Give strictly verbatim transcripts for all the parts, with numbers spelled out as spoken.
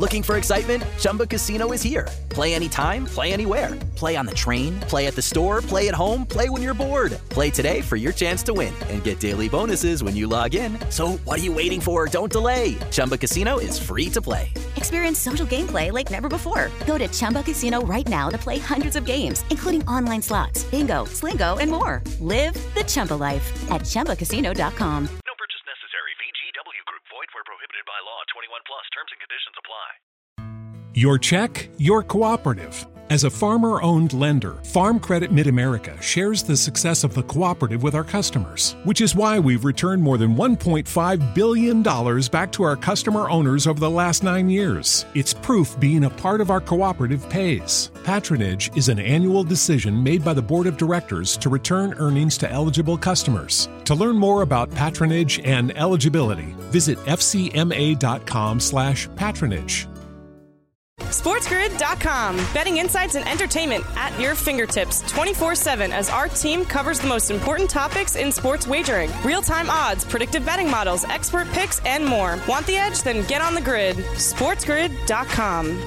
Looking for excitement? Chumba Casino is here. Play anytime, play anywhere. Play on the train, play at the store, play at home, play when you're bored. Play today for your chance to win and get daily bonuses when you log in. So what are you waiting for? Don't delay. Chumba Casino is free to play. Experience social gameplay like never before. Go to Chumba Casino right now to play hundreds of games, including online slots, bingo, Slingo, and more. Live the Chumba life at Chumba Casino dot com. No purchase necessary. V G W Group. Void where prohibited by law. twenty-one plus. Terms and conditions apply. Your check, your cooperative. As a farmer-owned lender, Farm Credit Mid-America shares the success of the cooperative with our customers, which is why we've returned more than one point five billion dollars back to our customer owners over the last nine years. It's proof being a part of our cooperative pays. Patronage is an annual decision made by the Board of Directors to return earnings to eligible customers. To learn more about patronage and eligibility, visit f c m a dot com slash patronage. SportsGrid dot com. Betting insights and entertainment at your fingertips twenty-four seven as our team covers the most important topics in sports wagering. Real-time odds, predictive betting models, expert picks, and more. Want the edge? Then get on the grid. SportsGrid dot com.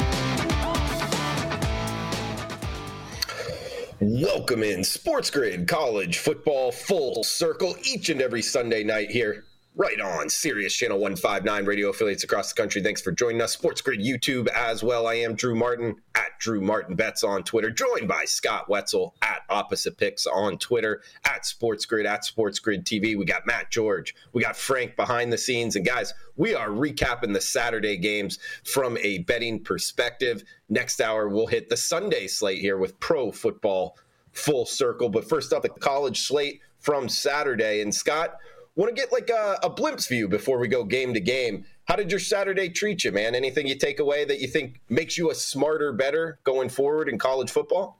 Welcome in Sports Grid College Football Full Circle each and every Sunday night here. Right on Sirius Channel one fifty-nine, radio affiliates across the country. Thanks for joining us. Sports Grid YouTube as well. I am Drew Martin at Drew Martin Bets on Twitter, joined by Scott Wetzel at Opposite Picks on Twitter, at Sports Grid, at Sports Grid T V. We got Matt George. We got Frank behind the scenes. And guys, we are recapping the Saturday games from a betting perspective. Next hour, we'll hit the Sunday slate here with Pro Football Full Circle. But first up, the college slate from Saturday. And Scott, want to get like a, a glimpse view before we go game to game. How did your Saturday treat you, man? Anything you take away that you think makes you a smarter, better going forward in college football?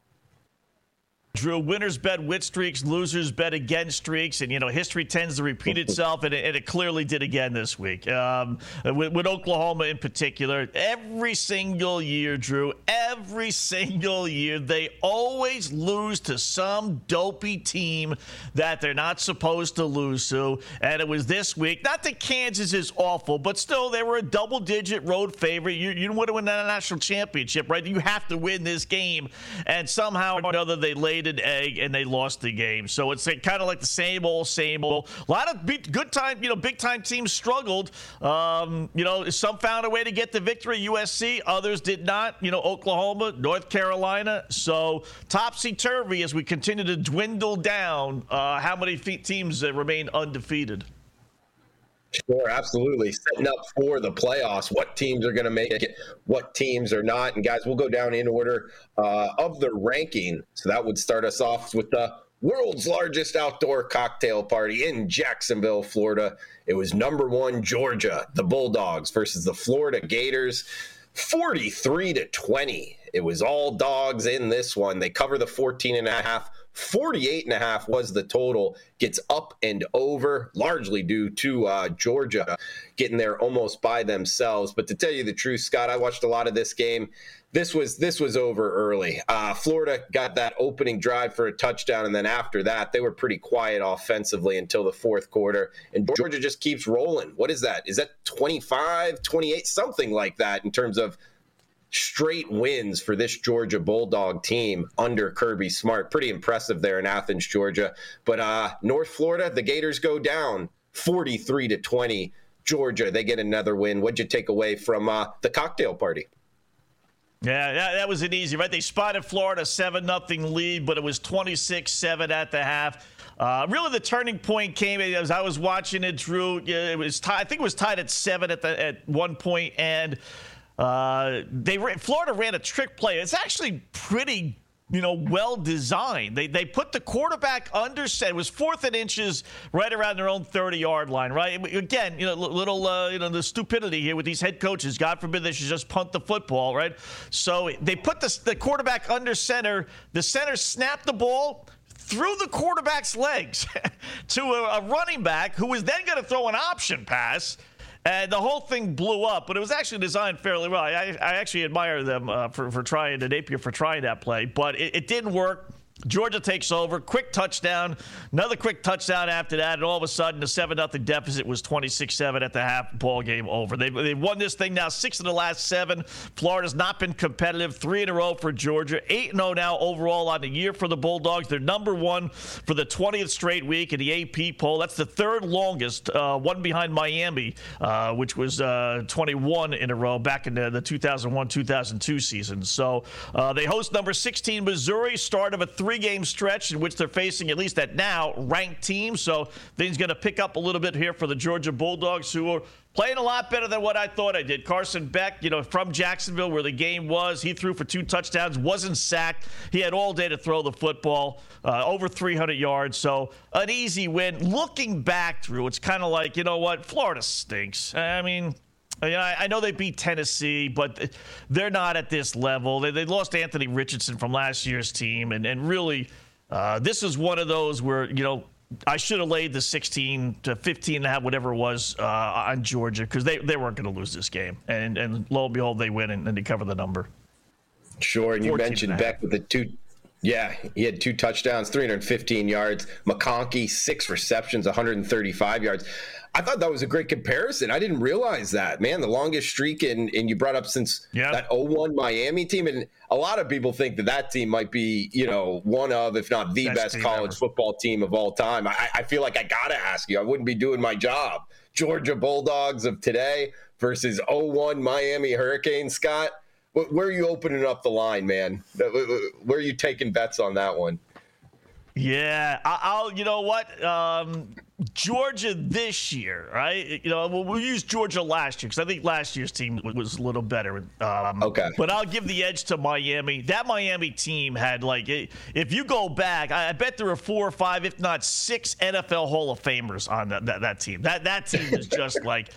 Drew, winners bet with streaks, losers bet against streaks, and, you know, history tends to repeat itself, and it, and it clearly did again this week. Um, with, with Oklahoma in particular, every single year, Drew, every single year, they always lose to some dopey team that they're not supposed to lose to, and it was this week. Not that Kansas is awful, but still, they were a double-digit road favorite. You, you want to win a national championship, right? You have to win this game, and somehow or another, they laid an egg and they lost the game. So it's kind of like the same old, same old. A lot of big, good time, you know, big time teams struggled. Um, you know, some found a way to get the victory. U S C, others did not. You know, Oklahoma, North Carolina. So topsy turvy as we continue to dwindle down. Uh, how many teams uh, remain undefeated? Sure, absolutely. Setting up for the playoffs, what teams are going to make it, what teams are not. And, guys, we'll go down in order uh, of the ranking. So that would start us off with the world's largest outdoor cocktail party in Jacksonville, Florida. It was number one, Georgia, the Bulldogs versus the Florida Gators, forty-three to twenty. It was all dogs in this one. They cover the fourteen and a half. forty-eight and a half was the total. Gets up and over, largely due to uh, Georgia getting there almost by themselves. But to tell you the truth, Scott, I watched a lot of this game. This was this was over early. Uh, Florida got that opening drive for a touchdown, and then after that, they were pretty quiet offensively until the fourth quarter. And Georgia just keeps rolling. What is that? Is that twenty-five, twenty-eight, something like that in terms of straight wins for this Georgia Bulldog team under Kirby Smart. Pretty impressive there in Athens, Georgia. But uh, North Florida, the Gators go down forty-three to twenty. Georgia, they get another win. What'd you take away from uh, the cocktail party? Yeah, that, that was an easy, right? They spotted Florida seven nothing lead, but it was twenty-six seven at the half. Uh, really, the turning point came as I was watching it, Drew. It was tied, I think it was tied at seven at the at one point, and uh, they ran, Florida ran a trick play. It's actually pretty, you know, well designed. They they put the quarterback under set. It was fourth and inches right around their own thirty-yard line, right? Again, you know, little, uh, you know, the stupidity here with these head coaches. God forbid they should just punt the football, right? So they put the, the quarterback under center. The center snapped the ball through the quarterback's legs to a, a running back who was then going to throw an option pass. And the whole thing blew up, but it was actually designed fairly well. I, I actually admire them uh, for, for trying, and Napier for trying that play, but it, it didn't work. Georgia takes over, quick touchdown, another quick touchdown after that, and all of a sudden the seven nothing deficit was twenty-six seven at the half, ball game over. They've, they've won this thing now six of the last seven. Florida's not been competitive, three in a row for Georgia, eight and oh now overall on the year for the Bulldogs. They're number one for the twentieth straight week in the A P poll. That's the third longest, uh, one behind Miami, uh, which was uh, twenty-one in a row back in the, the two thousand one two thousand two season. So uh, they host number sixteen Missouri, start of a three three-game stretch in which they're facing, at least at now, ranked teams. So things going to pick up a little bit here for the Georgia Bulldogs, who are playing a lot better than what I thought I did. Carson Beck, you know, from Jacksonville, where the game was, he threw for two touchdowns, wasn't sacked. He had all day to throw the football, uh, over three hundred yards. So an easy win. Looking back through, it's kind of like, you know what, Florida stinks. I mean, I know they beat Tennessee, but they're not at this level. They, they lost Anthony Richardson from last year's team, and, and really, uh, this is one of those where, you know, I should have laid the sixteen to fifteen and a half, whatever it was, uh, on Georgia, because they, they weren't going to lose this game. And, and lo and behold, they win, and, and they cover the number. Sure, and you mentioned Beck with the two. Yeah, he had two touchdowns, three hundred fifteen yards. McConkey, six receptions, one hundred thirty-five yards. I thought that was a great comparison. I didn't realize that, man. The longest streak, in, and you brought up since yep. that oh one Miami team. And a lot of people think that that team might be, you know, one of, if not the best, best college ever. football team of all time. I, I feel like I got to ask you. I wouldn't be doing my job. Georgia Bulldogs of today versus oh one Miami Hurricanes, Scott. Where are you opening up the line, man? Where are you taking bets on that one? Yeah, I'll, you know what? Um, Georgia this year, right? You know, we'll, we'll use Georgia last year because I think last year's team was a little better. Um, okay. But I'll give the edge to Miami. That Miami team had, like, if you go back, I bet there were four or five, if not six N F L Hall of Famers on that, that, that team. That that team is just like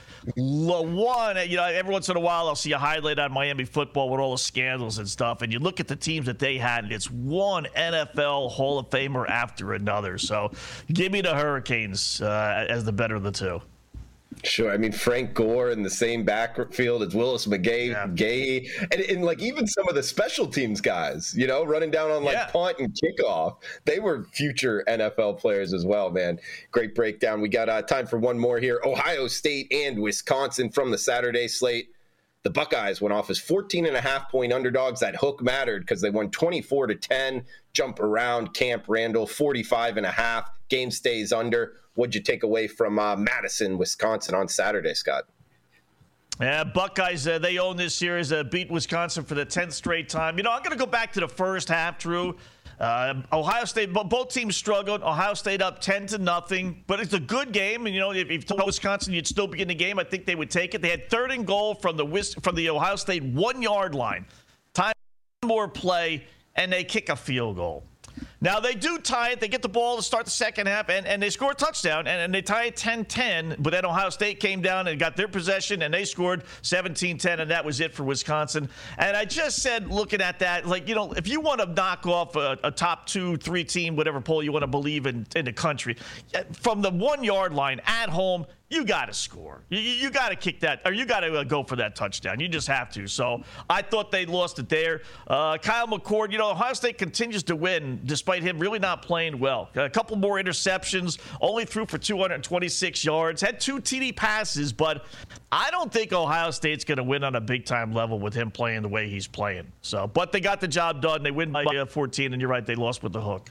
one. You know, every once in a while I'll see a highlight on Miami football with all the scandals and stuff, and you look at the teams that they had, and it's one N F L Hall of Famer after another. So give me the Hurricanes uh, as the better of the two. Sure. I mean, Frank Gore in the same backfield as Willis McGahee, yeah. Gay, and, and like even some of the special teams guys, you know, running down on like yeah. punt and kickoff, they were future N F L players as well, man. Great breakdown. We got uh, time for one more here. Ohio State and Wisconsin from the Saturday slate. The Buckeyes went off as fourteen and a half point underdogs. That hook mattered because they won twenty-four to ten. Jump around Camp Randall, forty-five and a half. Game stays under. What'd you take away from uh, Madison, Wisconsin on Saturday, Scott? Yeah, Buckeyes, uh, they own this series, uh, beat Wisconsin for the tenth straight time. You know, I'm going to go back to the first half, Drew. Uh, Ohio State, both teams struggled. Ohio State up ten to nothing, but it's a good game. And, you know, if you told Wisconsin you'd still be in the game, I think they would take it. They had third and goal from the from the Ohio State one-yard line. Time more play, and they kick a field goal. Now, they do tie it. They get the ball to start the second half, and, and they score a touchdown, and, and they tie it ten ten. But then Ohio State came down and got their possession, and they scored seventeen ten, and that was it for Wisconsin. And I just said, looking at that, like, you know, if you want to knock off a, a top two, three team, whatever poll you want to believe in in the country, from the one-yard line at home, you got to score. You, you got to kick that, or you got to uh, go for that touchdown. You just have to. So I thought they lost it there. Uh, Kyle McCord, you know, Ohio State continues to win despite him really not playing well. A couple more interceptions, only threw for two hundred twenty-six yards, had two T D passes, but I don't think Ohio State's going to win on a big-time level with him playing the way he's playing. So, but they got the job done. They win by uh, fourteen, and you're right, they lost with the hook.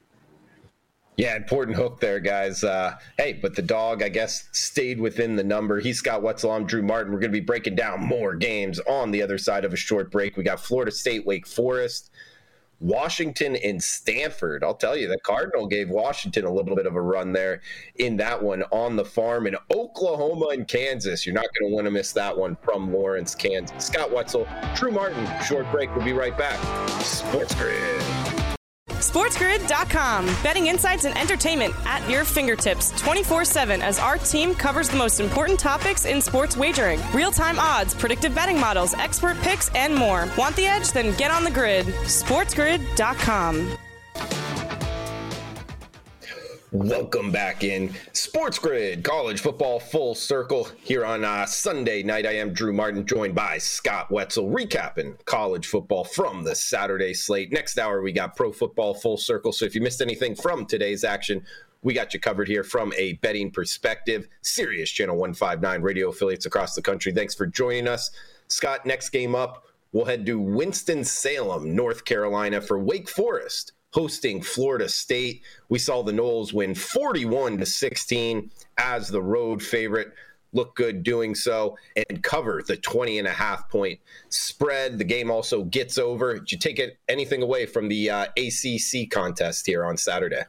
Yeah, important hook there, guys. Uh, hey, but the dog, I guess, stayed within the number. He's Scott Wetzel. I'm Drew Martin. We're going to be breaking down more games on the other side of a short break. We got Florida State, Wake Forest, Washington, and Stanford. I'll tell you, the Cardinal gave Washington a little bit of a run there in that one on the farm. And Oklahoma and Kansas, you're not going to want to miss that one from Lawrence, Kansas. Scott Wetzel, Drew Martin. Short break. We'll be right back. Sports Grid. SportsGrid dot com. Betting insights and entertainment at your fingertips twenty-four seven as our team covers the most important topics in sports wagering. Real-time odds, predictive betting models, expert picks, and more. Want the edge? Then get on the grid. SportsGrid dot com. Welcome back in Sports Grid, college football full circle here on uh, Sunday night. I am Drew Martin, joined by Scott Wetzel, recapping college football from the Saturday slate. Next hour, we got pro football full circle. So if you missed anything from today's action, we got you covered here from a betting perspective. Sirius Channel one fifty-nine radio affiliates across the country. Thanks for joining us. Scott, next game up, we'll head to Winston-Salem, North Carolina for Wake Forest, hosting Florida State. We saw the Noles win forty-one to sixteen as the road favorite. Look good doing so and cover the twenty and a half point spread. The game also gets over. Did you take it, anything away from the uh, A C C contest here on Saturday?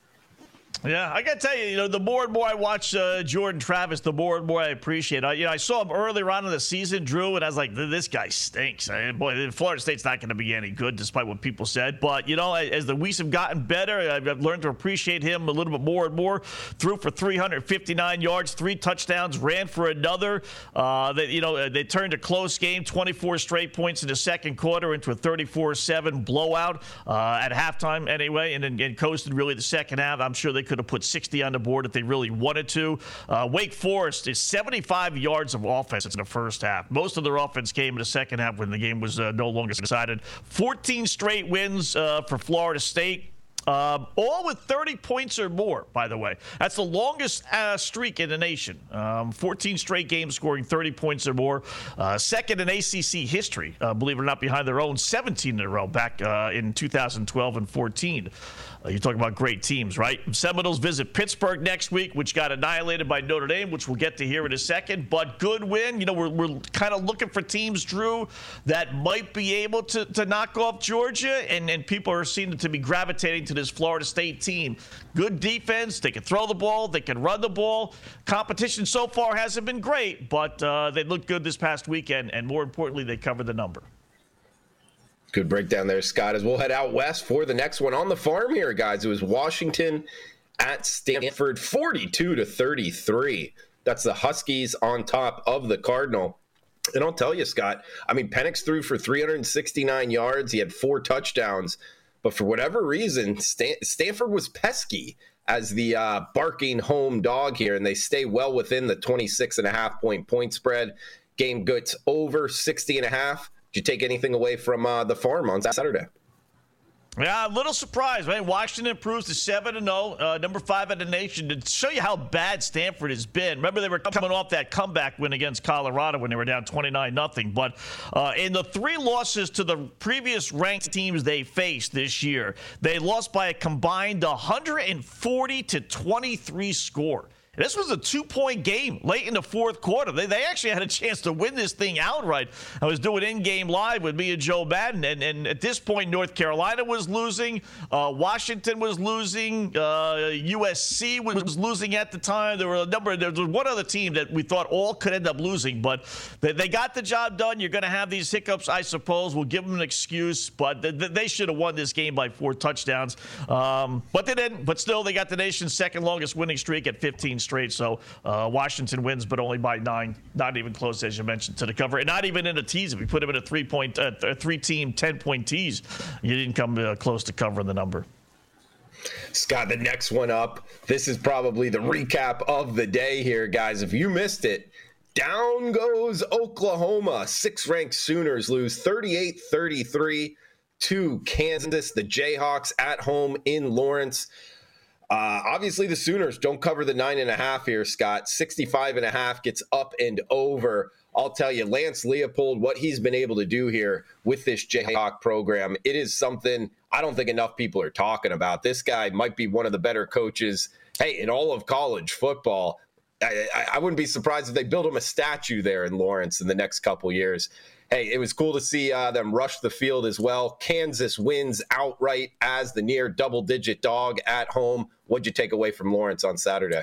Yeah, I got to tell you, you know, the more and more I watch uh, Jordan Travis, the more and more I appreciate it. I, you know, I saw him earlier on in the season, Drew, and I was like, this guy stinks. I mean, boy, Florida State's not going to be any good, despite what people said. But, you know, as the weeks have gotten better, I've, I've learned to appreciate him a little bit more and more. Threw for three hundred fifty-nine yards, three touchdowns, ran for another. Uh, they, you know, they turned a close game, twenty-four straight points in the second quarter into a thirty-four seven blowout uh, at halftime anyway, and then and coasted really the second half. I'm sure they could have put sixty on the board if they really wanted to. Uh, Wake Forest is seventy-five yards of offense in the first half. Most of their offense came in the second half when the game was uh, no longer decided. fourteen straight wins uh, for Florida State. Um, all with thirty points or more, by the way. That's the longest uh, streak in the nation. Um, fourteen straight games scoring thirty points or more. Uh, second in A C C history, uh, believe it or not, behind their own seventeen in a row back uh, in two thousand twelve and fourteen. Uh, you're talking about great teams, right? Seminoles visit Pittsburgh next week, which got annihilated by Notre Dame, which we'll get to here in a second. But good win. You know, we're, we're kind of looking for teams, Drew, that might be able to, to knock off Georgia, and, and people are seeming to be gravitating to this Florida State team. Good defense. They can throw the ball. They can run the ball. Competition so far hasn't been great, but uh, they looked good this past weekend, and more importantly, they covered the number. Good breakdown there, Scott, as we'll head out west for the next one on the farm here, guys. It was Washington at Stanford, forty-two to thirty-three. That's the Huskies on top of the Cardinal. And I'll tell you, Scott, I mean, Penix threw for three hundred sixty-nine yards. He had four touchdowns. But for whatever reason, Stan- Stanford was pesky as the uh, barking home dog here, and they stay well within the twenty-six and a half point point spread. Game gets over sixty and a half. Did you take anything away from uh, the farm on Saturday? Yeah, a little surprised, right? Washington improves to seven and oh, uh, number five in the nation. To show you how bad Stanford has been. Remember, they were coming off that comeback win against Colorado when they were down twenty-nine nothing. But uh, in the three losses to the previous ranked teams they faced this year, they lost by a combined one forty to twenty-three score. This was a two-point game late in the fourth quarter. They they actually had a chance to win this thing outright. I was doing in-game live with me and Joe Madden, and, and at this point, North Carolina was losing. Uh, Washington was losing. Uh, U S C was losing at the time. There were a number. There was one other team that we thought all could end up losing, but they, they got the job done. You're going to have these hiccups, I suppose. We'll give them an excuse, but they, they should have won this game by four touchdowns. Um, but they didn't. But still, they got the nation's second longest winning streak at fifteen straight. So uh, Washington wins, but only by nine. Not even close, as you mentioned, to the cover. And not even in a tease. If we put him in a three-point, uh, a three-team, ten-point tease, you didn't come uh, close to covering the number. Scott, the next one up. This is probably the recap of the day here, guys. If you missed it, down goes Oklahoma. Six-ranked Sooners lose thirty-eight thirty-three to Kansas. The Jayhawks at home in Lawrence. Uh, obviously, the Sooners don't cover the nine and a half here, Scott. sixty-five and a half gets up and over. I'll tell you, Lance Leopold, what he's been able to do here with this Jayhawk program, it is something I don't think enough people are talking about. This guy might be one of the better coaches, hey, in all of college football. I, I, I wouldn't be surprised if they build him a statue there in Lawrence in the next couple years. Hey, it was cool to see uh, them rush the field as well. Kansas wins outright as the near double-digit dog at home. What'd you take away from Lawrence on Saturday?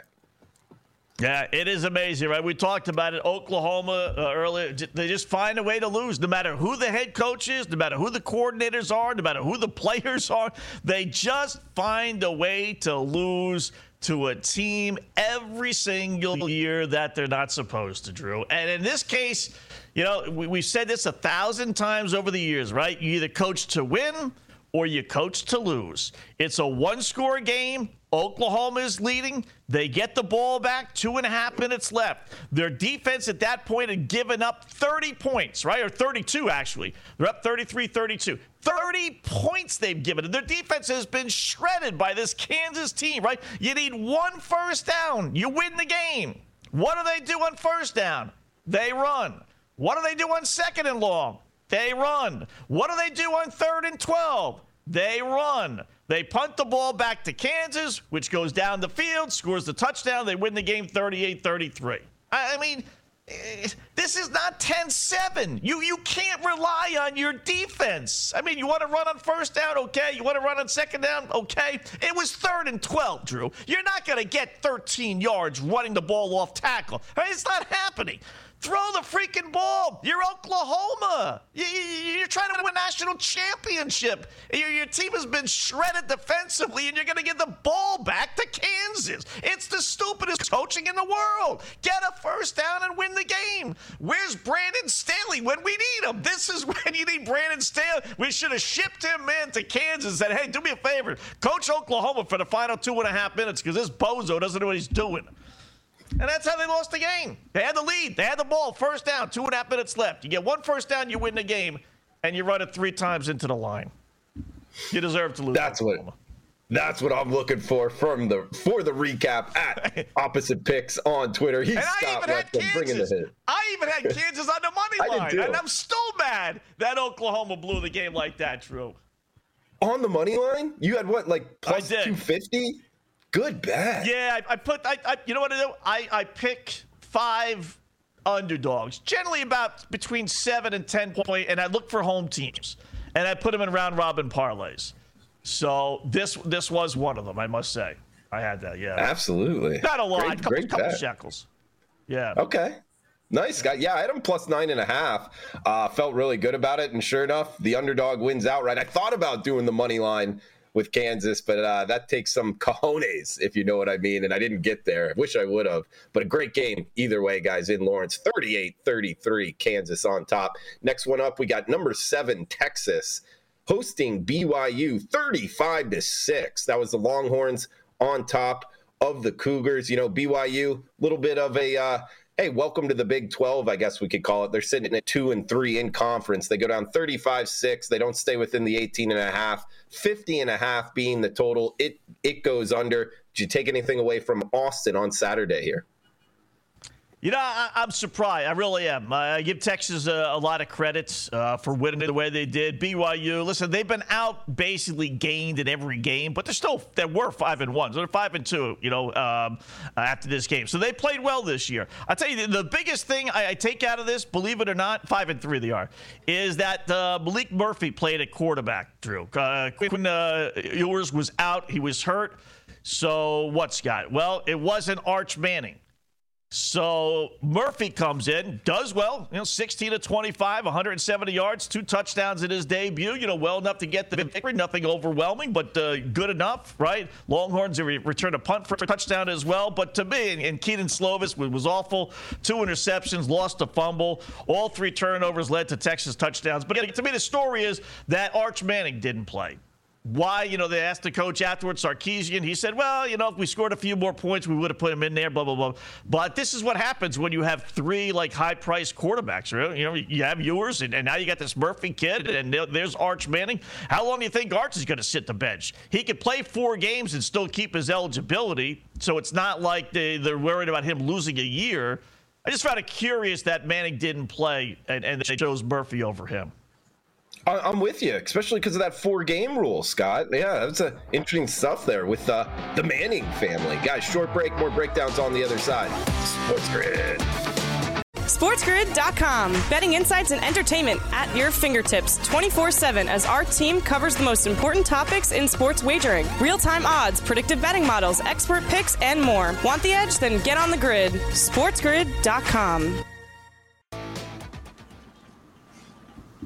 Yeah, it is amazing, right? We talked about it. Oklahoma uh, earlier, they just find a way to lose. No matter who the head coach is, no matter who the coordinators are, no matter who the players are, they just find a way to lose to a team every single year that they're not supposed to, Drew. And in this case, you know, we, we've said this a thousand times over the years, right? You either coach to win or you coach to lose. It's a one-score game. Oklahoma is leading. They get the ball back, two and a half minutes left. Their defense at that point had given up thirty points, right? Or thirty-two, actually. They're up thirty-three thirty-two. thirty points they've given. Their defense has been shredded by this Kansas team, right? You need one first down. You win the game. What do they do on first down? They run. What do they do on second and long? They run. What do they do on third and twelve? They run. They punt the ball back to Kansas, which goes down the field, scores the touchdown. They win the game thirty-eight thirty-three. I mean, this is not ten seven. You you can't rely on your defense. I mean, you want to run on first down? Okay. You want to run on second down? Okay. It was third and twelve, Drew. You're not going to get thirteen yards running the ball off tackle. I mean, it's not happening. Throw the freaking ball. You're Oklahoma. You're trying to win a national championship. Your team has been shredded defensively, and you're going to give the ball back to Kansas. It's the stupidest coaching in the world. Get a first down and win the game. Where's Brandon Staley when we need him? This is when you need Brandon Staley. We should have shipped him, man, to Kansas and said, hey, do me a favor. Coach Oklahoma for the final two and a half minutes because this bozo doesn't know what he's doing. And that's how they lost the game. They had the lead. They had the ball. First down, two and a half minutes left. You get one first down, you win the game, and you run it three times into the line. You deserve to lose. That's what that's what I'm looking for from the for the recap at Opposite Picks on Twitter. He's and I Scott even had Weston, bringing the Kansas. hit. I even had Kansas on the money line, and I'm still mad that Oklahoma blew the game like that, Drew. On the money line? You had what, like plus two fifty? Good bet. Yeah, I, I put, I, I, you know what I do? I, I pick five underdogs, generally about between seven and ten point, and I look for home teams, and I put them in round robin parlays. So this this was one of them, I must say. I had that, yeah. Absolutely. Not a lot, great, couple, great couple bet. shekels. Yeah. Okay. Nice guy. Yeah, I had him plus nine and a half. Uh, felt really good about it, and sure enough, the underdog wins outright. I thought about doing the money line with Kansas, but uh, that takes some cojones, if you know what I mean, and I didn't get there. I wish I would have, but a great game either way, guys, in Lawrence. thirty-eight thirty-three, Kansas on top. Next one up, we got number seven, Texas, hosting B Y U thirty-five to six. That was the Longhorns on top of the Cougars. You know, B Y U, a little bit of a uh, hey, welcome to the Big twelve, I guess we could call it. They're sitting at two and three in conference. They go down thirty-five six. They don't stay within the eighteen and a half. fifty and a half being the total. It it goes under. Did you take anything away from Austin on Saturday here? You know, I, I'm surprised. I really am. I give Texas a, a lot of credit uh, for winning the way they did. B Y U, listen, they've been out basically gained in every game, but they're still they were five and one. So they're five and two. You know, um, after this game, so they played well this year. I tell you, the, the biggest thing I, I take out of this, believe it or not, five and three they are, is that uh, Malik Murphy played at quarterback. Drew, uh, Quinn uh, Ewers was out; he was hurt. So what, Scott? Well, it wasn't Arch Manning. So Murphy comes in, does well, you know, sixteen to twenty-five, one hundred seventy yards, two touchdowns in his debut, you know, well enough to get the victory, nothing overwhelming, but uh, good enough, right? Longhorns re- return a punt for a touchdown as well, but to me, and, and Keaton Slovis was, was awful, two interceptions, lost a fumble, all three turnovers led to Texas touchdowns. But to me, the story is that Arch Manning didn't play. Why? You know, they asked the coach afterwards, Sarkisian. He said, well, you know, if we scored a few more points, we would have put him in there, blah, blah, blah. But this is what happens when you have three, like, high-priced quarterbacks. Right? You know, you have Ewers, and, and now you got this Murphy kid, and there's Arch Manning. How long do you think Arch is going to sit the bench? He could play four games and still keep his eligibility, so it's not like they, they're worried about him losing a year. I just found it curious that Manning didn't play, and, and they chose Murphy over him. I'm with you, especially because of that four-game rule, Scott. Yeah, that's a interesting stuff there with uh, the Manning family. Guys, short break, more breakdowns on the other side. Sports Grid. SportsGrid dot com. Betting insights and entertainment at your fingertips twenty-four seven as our team covers the most important topics in sports wagering. Real-time odds, predictive betting models, expert picks, and more. Want the edge? Then get on the grid. SportsGrid dot com.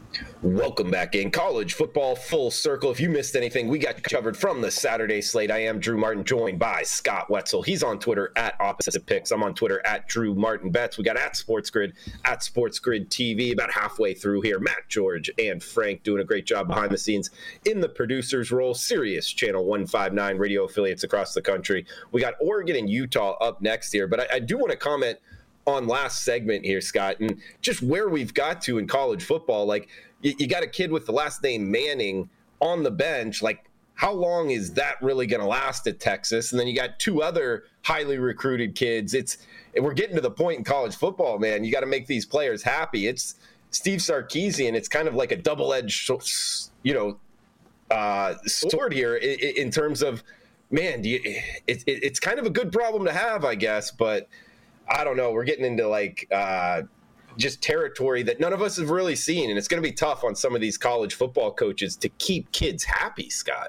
Welcome back in College Football Full Circle. If you missed anything, we got covered from the Saturday slate. I am Drew Martin, joined by Scott Wetzel. He's on Twitter at Opposite Picks. I'm on Twitter at Drew Martin Bets. We got at SportsGrid, at SportsGrid T V, about halfway through here. Matt, George, and Frank doing a great job behind the scenes in the producer's role. Sirius Channel one fifty-nine radio affiliates across the country. We got Oregon and Utah up next here, but I, I do want to comment on last segment here, Scott, and just where we've got to in college football. Like, you, you got a kid with the last name Manning on the bench. Like, how long is that really going to last at Texas? And then you got two other highly recruited kids. It's we're getting to the point in college football, man. You got to make these players happy. It's Steve Sarkisian. It's kind of like a double-edged, you know, uh, sword here in, in terms of, man, do you, it, it, it's kind of a good problem to have, I guess, but I don't know. We're getting into like uh, just territory that none of us have really seen, and it's going to be tough on some of these college football coaches to keep kids happy, Scott.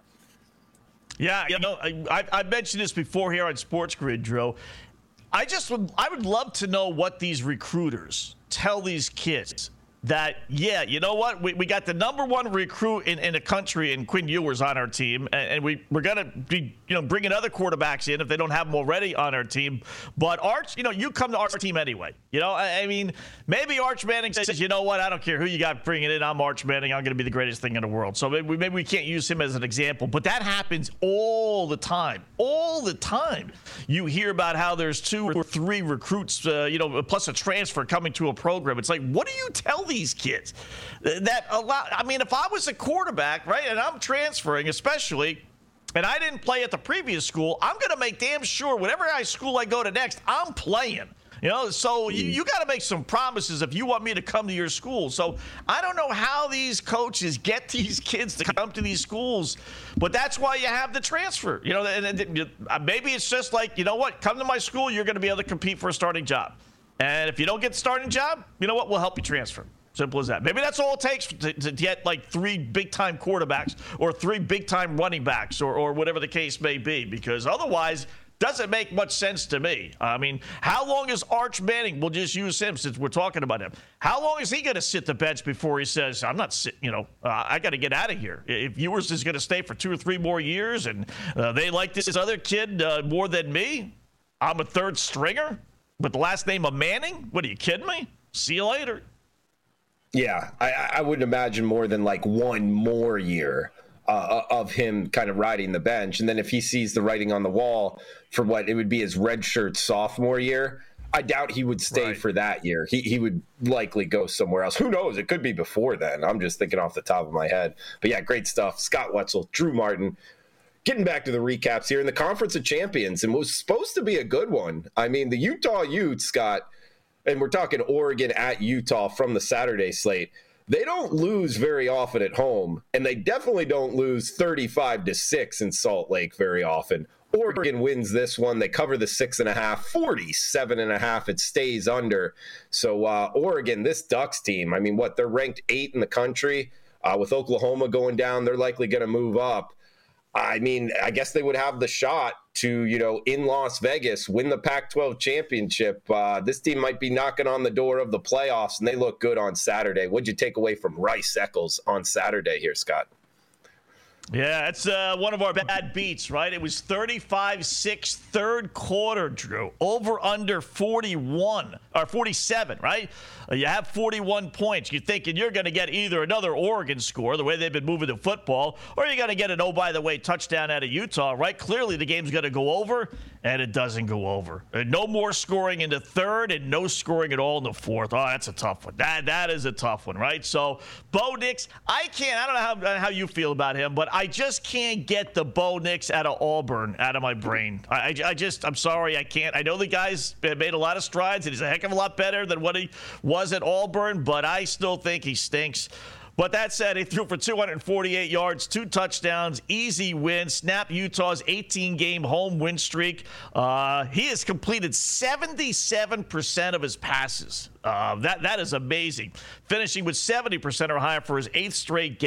Yeah, you know, I, I mentioned this before here on SportsGrid, Drew. I just would, I would love to know what these recruiters tell these kids that, yeah, you know what, we, we got the number one recruit in, in the country, and Quinn Ewers on our team, and, and we, we're going to be, you know, bringing other quarterbacks in if they don't have them already on our team. But Arch, you know, you come to our team anyway. You know, I, I mean, maybe Arch Manning says, you know what, I don't care who you got bringing in. I'm Arch Manning. I'm going to be the greatest thing in the world. So maybe, maybe we can't use him as an example. But that happens all the time. All the time. You hear about how there's two or three recruits, uh, you know, plus a transfer coming to a program. It's like, what do you tell these kids that allow? I mean, if I was a quarterback, right, and I'm transferring, especially, and I didn't play at the previous school, I'm going to make damn sure whatever high school I go to next, I'm playing. You know, so you, you got to make some promises if you want me to come to your school. So I don't know how these coaches get these kids to come to these schools, but that's why you have the transfer. You know, and, and maybe it's just like, you know what, come to my school, you're going to be able to compete for a starting job. And if you don't get the starting job, you know what, we'll help you transfer. Simple as that. Maybe that's all it takes to, to get like three big-time quarterbacks or three big-time running backs or, or whatever the case may be, because otherwise doesn't make much sense to me. I mean, how long is Arch Manning? We'll just use him since we're talking about him. How long is he going to sit the bench before he says, I'm not sitting, you know, uh, I got to get out of here? If Ewers is going to stay for two or three more years and uh, they like this other kid uh, more than me, I'm a third stringer with the last name of Manning? What, are you kidding me? See you later. Yeah, I, I wouldn't imagine more than like one more year uh, of him kind of riding the bench. And then if he sees the writing on the wall for what it would be his redshirt sophomore year, I doubt he would stay right for that year. He he would likely go somewhere else. Who knows? It could be before then. I'm just thinking off the top of my head. But yeah, great stuff. Scott Wetzel, Drew Martin. Getting back to the recaps here in the Conference of Champions, and was supposed to be a good one. I mean, the Utah Utes, Scott, and we're talking Oregon at Utah from the Saturday slate, they don't lose very often at home, and they definitely don't lose thirty-five to six in Salt Lake very often. Oregon wins this one. They cover the six and a half, forty-seven and a half. It stays under. So uh, Oregon, this Ducks team, I mean, what, they're ranked eight in the country. Uh, with Oklahoma going down, they're likely going to move up. I mean, I guess they would have the shot to, you know, in Las Vegas, win the Pac twelve championship. Uh, this team might be knocking on the door of the playoffs, and they look good on Saturday. What'd you take away from Rice Eccles on Saturday here, Scott? Yeah, it's uh, one of our bad beats, right? It was thirty-five six third quarter, Drew. Over under forty-one or forty-seven, right? Uh, you have forty-one points. You're thinking you're going to get either another Oregon score, the way they've been moving the football, or you're going to get an, oh, by the way, touchdown out of Utah, right? Clearly the game's going to go over, and it doesn't go over. Uh, no more scoring in the third and no scoring at all in the fourth. Oh, that's a tough one. That That is a tough one, right? So, Bo Nix, I can't, I don't know how, how you feel about him, but I just can't get the Bo Nix out of Auburn out of my brain. I, I just, I'm sorry, I can't. I know the guy's made a lot of strides, and he's a heck of a lot better than what he was at Auburn, but I still think he stinks. But that said, he threw for two hundred forty-eight yards, two touchdowns, easy win, snapped Utah's eighteen-game home win streak. Uh, he has completed seventy-seven percent of his passes. Uh, that That is amazing, finishing with seventy percent or higher for his eighth straight game.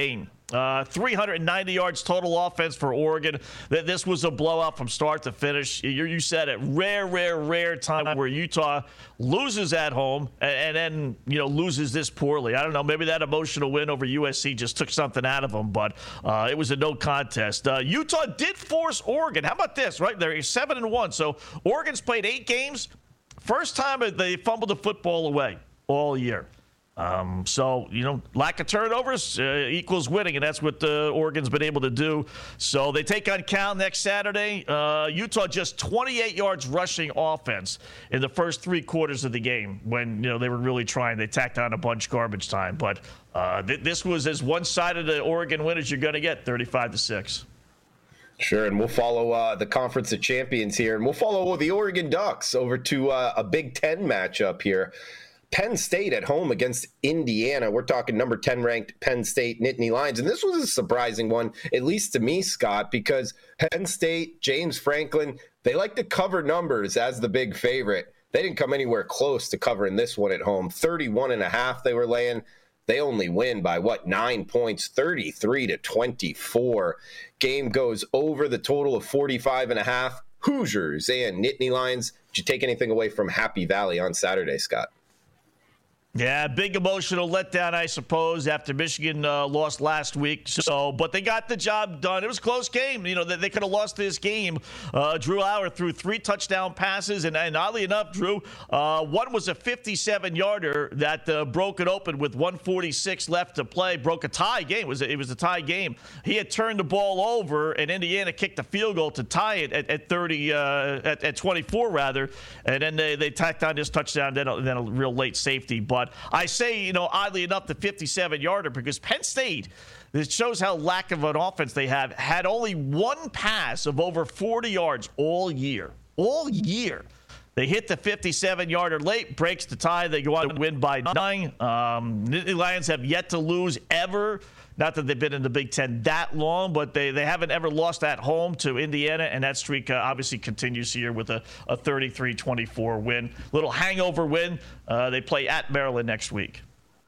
Uh, three hundred ninety yards total offense for Oregon. This was a blowout from start to finish. You, you said it. Rare, rare, rare time where Utah loses at home and, and then, you know, loses this poorly. I don't know. Maybe that emotional win over U S C just took something out of them, but uh, it was a no contest. Uh, Utah did force Oregon. How about this, right? They're seven and one. So Oregon's played eight games. First time they fumbled the football away all year. Um, so, you know, lack of turnovers uh, equals winning, and that's what uh, Oregon's been able to do. So they take on Cal next Saturday. Uh, Utah just twenty-eight yards rushing offense in the first three quarters of the game when, you know, they were really trying. They tacked on a bunch garbage time. But uh, th- this was as one-sided an Oregon win as you're going to get, thirty-five to six. Sure, and we'll follow uh, the Conference of Champions here, and we'll follow the Oregon Ducks over to uh, a Big Ten matchup here. Penn State at home against Indiana. We're talking number ten ranked Penn State Nittany Lions. And this was a surprising one, at least to me, Scott, because Penn State, James Franklin, they like to cover numbers as the big favorite. They didn't come anywhere close to covering this one at home. thirty-one and a half they were laying. They only win by, what, nine points, thirty-three to twenty-four. Game goes over the total of forty-five and a half. Hoosiers and Nittany Lions. Did you take anything away from Happy Valley on Saturday, Scott? Yeah, big emotional letdown, I suppose, after Michigan uh, lost last week. So, but they got the job done. It was a close game. You know, they, they could have lost this game. Uh, Drew Lauer threw three touchdown passes, and, and oddly enough, Drew, uh, one was a fifty-seven yarder that uh, broke it open with one forty-six left to play. Broke a tie game. It was a, it was a tie game. He had turned the ball over, and Indiana kicked the field goal to tie it at, at thirty, uh, at, at twenty-four rather, and then they, they tacked on this touchdown, then a, then a real late safety. But But I say, you know, oddly enough, the fifty-seven yarder, because Penn State, this shows how lack of an offense they have, had only one pass of over forty yards all year. All year. They hit the fifty-seven yarder late, breaks the tie. They go on to win by nine. Um, Nittany Lions have yet to lose ever. Not that they've been in the Big Ten that long, but they, they haven't ever lost at home to Indiana, and that streak uh, obviously continues here with a, a thirty-three twenty-four win. Little hangover win. Uh, they play at Maryland next week.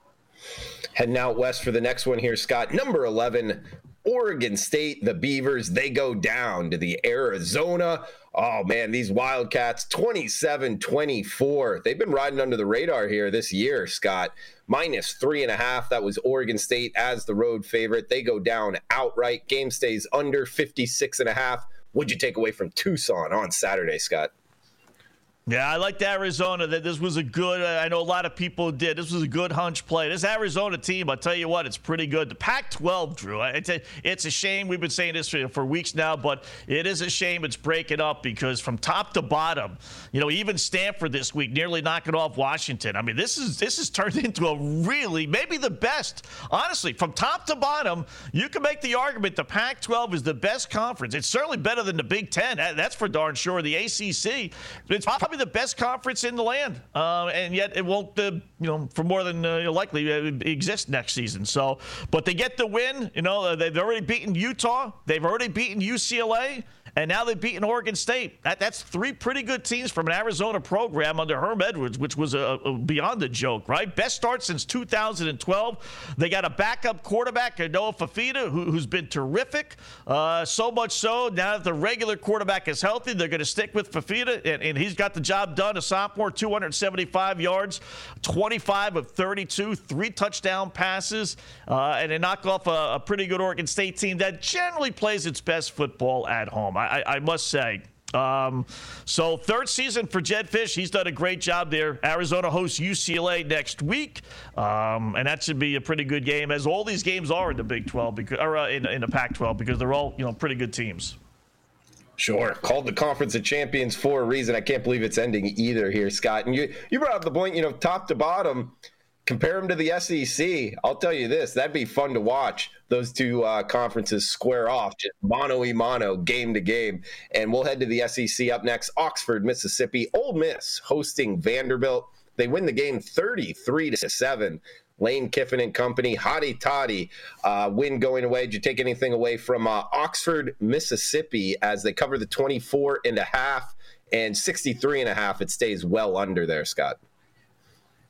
Heading out west for the next one here, Scott. Number eleven, Oregon State, the Beavers, they go down to the Arizona. Oh, man, these Wildcats, twenty-seven twenty-four. They've been riding under the radar here this year, Scott. Minus three and a half. That was Oregon State as the road favorite. They go down outright. Game stays under fifty-six and a half. What'd you take away from Tucson on Saturday, Scott? Yeah, I liked Arizona. That this was a good, I know a lot of people did. This was a good hunch play. This Arizona team, I'll tell you what, it's pretty good. The Pac twelve, Drew, it's a, it's a shame. We've been saying this for, for weeks now, but it is a shame it's breaking up because from top to bottom, you know, even Stanford this week nearly knocking off Washington. I mean, this is this has turned into a really, maybe the best. Honestly, from top to bottom, you can make the argument the Pac twelve is the best conference. It's certainly better than the Big Ten. That's for darn sure. The A C C, it's probably the best conference in the land, uh, and yet it won't, uh, you know, for more than uh, likely uh, exist next season. So, but they get the win. You know, they've already beaten Utah, they've already beaten U C L A, and now they've beaten Oregon State. That, that's three pretty good teams from an Arizona program under Herm Edwards, which was a, a beyond a joke, right? Best start since two thousand twelve. They got a backup quarterback, Noah Fafita, who, who's been terrific. Uh, so much so, now that the regular quarterback is healthy, they're going to stick with Fafita, and, and he's got the job done. A sophomore, two hundred seventy-five yards, twenty-five of thirty-two, three touchdown passes, uh, and they knock off a, a pretty good Oregon State team that generally plays its best football at home. I, I must say. Um, so third season for Jedd Fisch. He's done a great job there. Arizona hosts U C L A next week. Um, and that should be a pretty good game, as all these games are in the Big twelve, because, or uh, in, in the Pac twelve, because they're all, you know, pretty good teams. Sure. Called the Conference of Champions for a reason. I can't believe it's ending either here, Scott. And you, you brought up the point, you know, top to bottom, compare them to the S E C. I'll tell you this, that'd be fun to watch. Those two uh, conferences square off, just mano-y-mano, game to game. And we'll head to the S E C up next. Oxford, Mississippi. Ole Miss hosting Vanderbilt. They win the game thirty-three to seven. Lane Kiffin and company, hotty toddy, uh, win going away. Did you take anything away from uh, Oxford, Mississippi, as they cover the twenty-four and a half and sixty-three and a half? It stays well under there, Scott.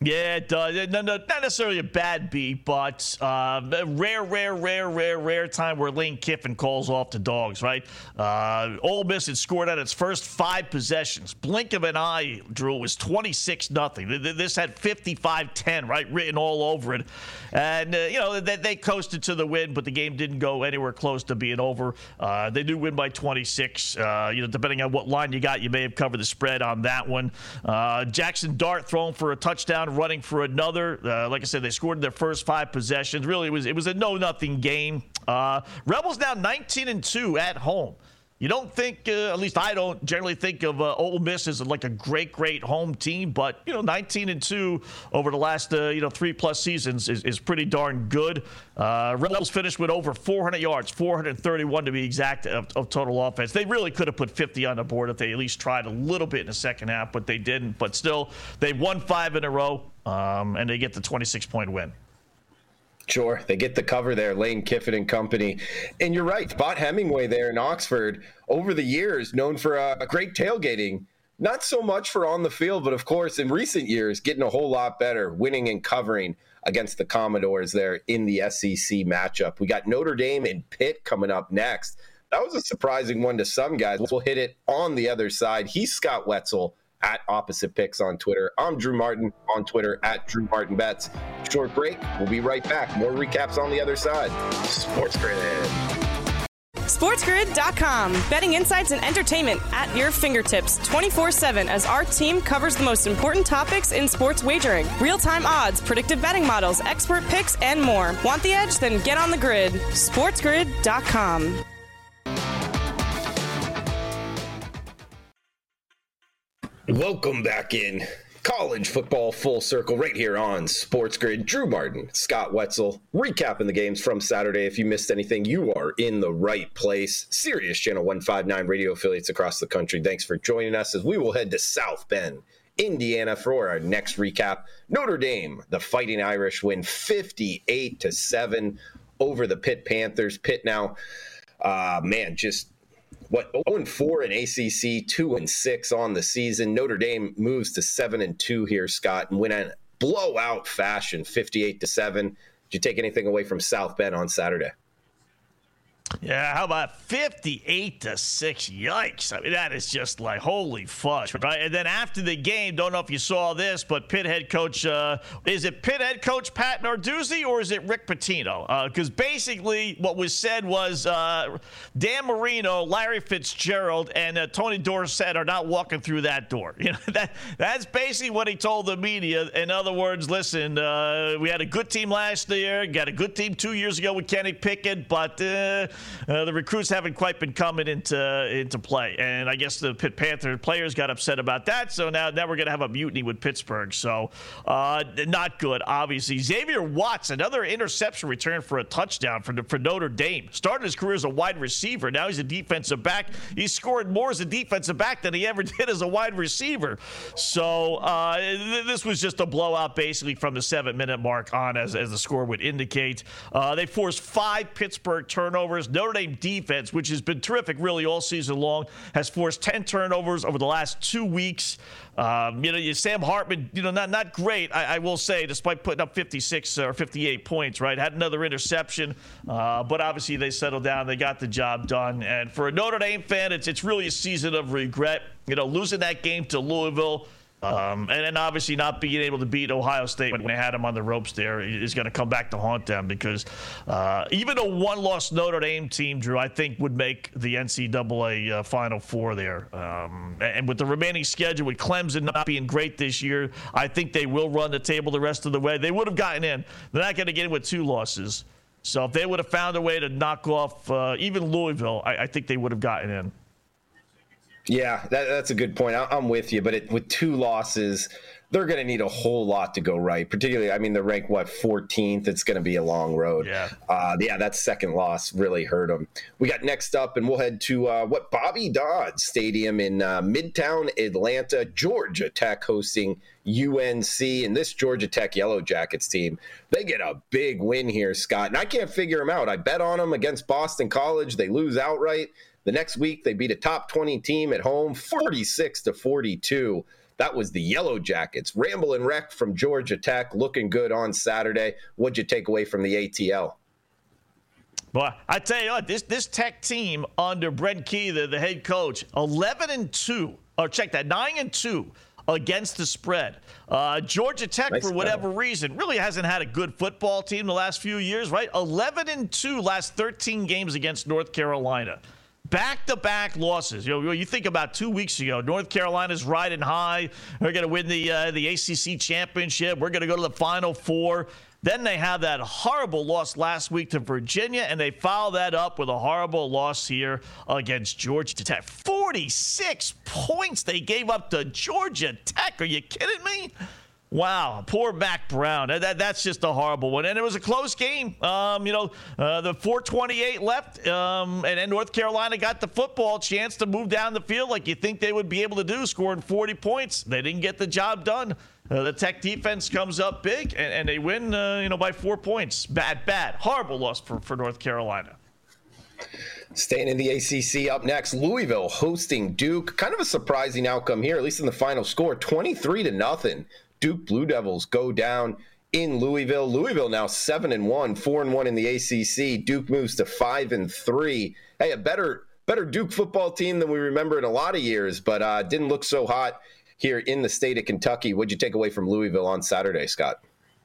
Yeah, it does. No, no, not necessarily a bad beat, but uh, rare, rare, rare, rare, rare time where Lane Kiffin calls off the Dogs, right? Uh, Ole Miss had scored on its first five possessions. Blink of an eye, Drew, was twenty-six nothing. This had fifty-five ten, right, written all over it. And, uh, you know, they, they coasted to the win, but the game didn't go anywhere close to being over. Uh, they do win by twenty-six. Uh, you know, depending on what line you got, you may have covered the spread on that one. Uh, Jackson Dart throwing for a touchdown, running for another. Uh, like I said, they scored their first five possessions. Really, it was it was a no-nothing game. Uh, Rebels now nineteen and two at home. You don't think, uh, at least I don't generally think of uh, Ole Miss as like a great, great home team, but you know, nineteen and two over the last uh, you know three plus seasons is, is pretty darn good. Uh, Rebels finished with over four hundred yards, four hundred thirty-one to be exact of, of total offense. They really could have put fifty on the board if they at least tried a little bit in the second half, but they didn't. But still, they won five in a row, um, and they get the twenty-six point win. Sure, they get the cover there, Lane Kiffin and company. And you're right, Spot Hemingway there in Oxford, over the years, known for a, a great tailgating. Not so much for on the field, but of course, in recent years, getting a whole lot better, winning and covering against the Commodores there in the S E C matchup. We got Notre Dame and Pitt coming up next. That was a surprising one to some guys. We'll hit it on the other side. He's Scott Wetzel at Opposite Picks on Twitter. I'm Drew Martin on Twitter at Drew Martin Bets. Short break. We'll be right back. More recaps on the other side. Sports Grid. SportsGrid dot com. Betting insights and entertainment at your fingertips twenty-four seven as our team covers the most important topics in sports wagering. Real-time odds, predictive betting models, expert picks, and more. Want the edge? Then get on the grid. SportsGrid dot com. Welcome back in. College football full circle right here on Sports Grid. Drew Martin, Scott Wetzel, recapping the games from Saturday. If you missed anything, you are in the right place. Sirius Channel one fifty-nine radio affiliates across the country. Thanks for joining us as we will head to South Bend, Indiana for our next recap. Notre Dame, the Fighting Irish, win fifty-eight to seven over the Pitt Panthers. Pitt now, uh, man, just What, oh and four in A C C, two and six on the season. Notre Dame moves to seven and two here, Scott, and win in blowout fashion, fifty-eight to seven. Did you take anything away from South Bend on Saturday? Yeah, how about fifty-eight to six? Yikes. I mean, that is just like, holy fudge, right? And then after the game, don't know if you saw this, but Pitt head coach, uh, is it Pitt head coach Pat Narduzzi or is it Rick Pitino? Because uh, basically what was said was uh, Dan Marino, Larry Fitzgerald, and uh, Tony Dorsett are not walking through that door. You know, that that's basically what he told the media. In other words, listen, uh, we had a good team last year, got a good team two years ago with Kenny Pickett, but uh, Uh, the recruits haven't quite been coming into into play. And I guess the Pitt Panther players got upset about that. So now, now we're going to have a mutiny with Pittsburgh. So uh, not good, obviously. Xavier Watts, another interception return for a touchdown for, for Notre Dame. Started his career as a wide receiver. Now he's a defensive back. He scored more as a defensive back than he ever did as a wide receiver. So uh, th- this was just a blowout basically from the seven-minute mark on, as, as the score would indicate. Uh, they forced five Pittsburgh turnovers. Notre Dame defense, which has been terrific really all season long, has forced ten turnovers over the last two weeks. Um, you know, Sam Hartman, you know, not not great, I, I will say, despite putting up fifty-six or fifty-eight points, right? Had another interception, uh, but obviously they settled down. They got the job done. And for a Notre Dame fan, it's it's really a season of regret. You know, losing that game to Louisville. Um, and then obviously not being able to beat Ohio State when they had them on the ropes there is going to come back to haunt them because uh, even a one-loss Notre Dame team, Drew, I think would make the N C double A uh, Final Four there. Um, and with the remaining schedule, with Clemson not being great this year, I think they will run the table the rest of the way. They would have gotten in. They're not going to get in with two losses. So if they would have found a way to knock off uh, even Louisville, I, I think they would have gotten in. Yeah, that, that's a good point. I, I'm with you, but it, with two losses, they're going to need a whole lot to go right. Particularly, I mean, they're ranked, what, fourteenth? It's going to be a long road. Yeah, uh, yeah, that second loss really hurt them. We got next up, and we'll head to uh, what Bobby Dodd Stadium in uh, Midtown Atlanta, Georgia Tech hosting U N C. And this Georgia Tech Yellow Jackets team, they get a big win here, Scott. And I can't figure them out. I bet on them against Boston College. They lose outright. The next week, they beat a top twenty team at home, forty-six to forty-two. That was the Yellow Jackets. Ramble and Wreck from Georgia Tech, looking good on Saturday. What'd you take away from the A T L? Boy, I tell you what, this this Tech team under Brent Key, the, the head coach, eleven and two, or check that, nine and two against the spread. Uh, Georgia Tech, nice for whatever battle. reason, really hasn't had a good football team the last few years, right? eleven and two last thirteen games against North Carolina. Back-to-back losses. You know, you think about two weeks ago, North Carolina's riding high. They're going to win the uh, the A C C championship. We're going to go to the Final Four. Then they have that horrible loss last week to Virginia, and they follow that up with a horrible loss here against Georgia Tech. forty-six points they gave up to Georgia Tech. Are you kidding me? Wow, poor Mac Brown. That, that's just a horrible one. And it was a close game. Um, you know, uh, the four twenty-eight left, um, and then North Carolina got the football chance to move down the field like you think they would be able to do, scoring forty points. They didn't get the job done. Uh, the Tech defense comes up big, and, and they win, uh, you know, by four points. Bad, bad, horrible loss for, for North Carolina. Staying in the A C C, up next, Louisville hosting Duke. Kind of a surprising outcome here, at least in the final score, twenty-three to nothing. Duke Blue Devils go down in Louisville. Louisville now seven and one, four and one in the A C C. Duke moves to five and three. Hey, a better better Duke football team than we remember in a lot of years, but uh, didn't look so hot here in the state of Kentucky. What'd you take away from Louisville on Saturday, Scott?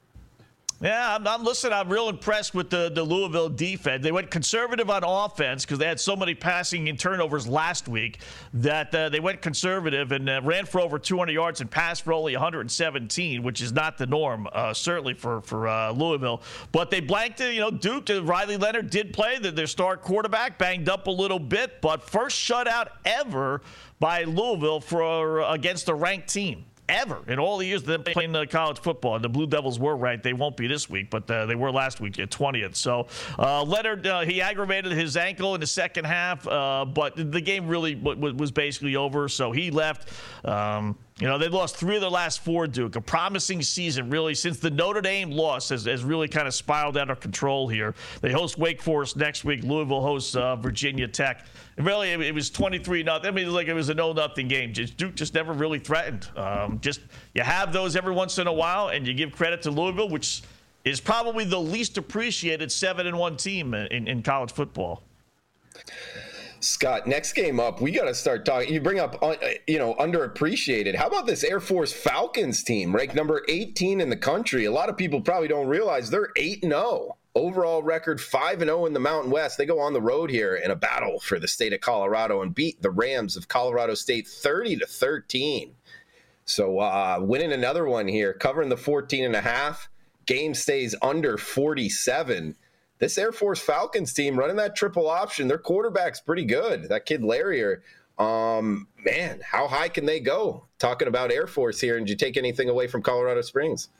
Yeah, I'm, I'm listen, I'm real impressed with the, the Louisville defense. They went conservative on offense because they had so many passing and turnovers last week that uh, they went conservative and uh, ran for over two hundred yards and passed for only one hundred seventeen, which is not the norm, uh, certainly for, for uh, Louisville. But they blanked it. You know, Duke, uh, Riley Leonard did play. The, their star quarterback banged up a little bit, but first shutout ever by Louisville for uh, against a ranked team. Ever in all the years that they've playing uh, college football. And the Blue Devils were ranked. They won't be this week, but uh, they were last week at twentieth. So uh, Leonard, uh, he aggravated his ankle in the second half, uh, but the game really w- was basically over, so he left. Um, You know, they've lost three of their last four, Duke. A promising season, really, since the Notre Dame loss has, has really kind of spiraled out of control here. They host Wake Forest next week. Louisville hosts uh, Virginia Tech. And really, it, it was twenty-three nothing. I mean, it was like it was a no-nothing game. Just, Duke just never really threatened. Um, just you have those every once in a while, and you give credit to Louisville, which is probably the least appreciated seven and one team in, in college football. Scott, next game up, we got to start talking. You bring up, uh, you know, underappreciated. How about this Air Force Falcons team, ranked number eighteen in the country? A lot of people probably don't realize they're eight and oh. Overall record five and oh in the Mountain West. They go on the road here in a battle for the state of Colorado and beat the Rams of Colorado State thirty to thirteen. So uh, winning another one here, covering the fourteen and a half. Game stays under forty-seven. This Air Force Falcons team running that triple option, their quarterback's pretty good. That kid Larrier, um, man, how high can they go? Talking about Air Force here, and did you take anything away from Colorado Springs?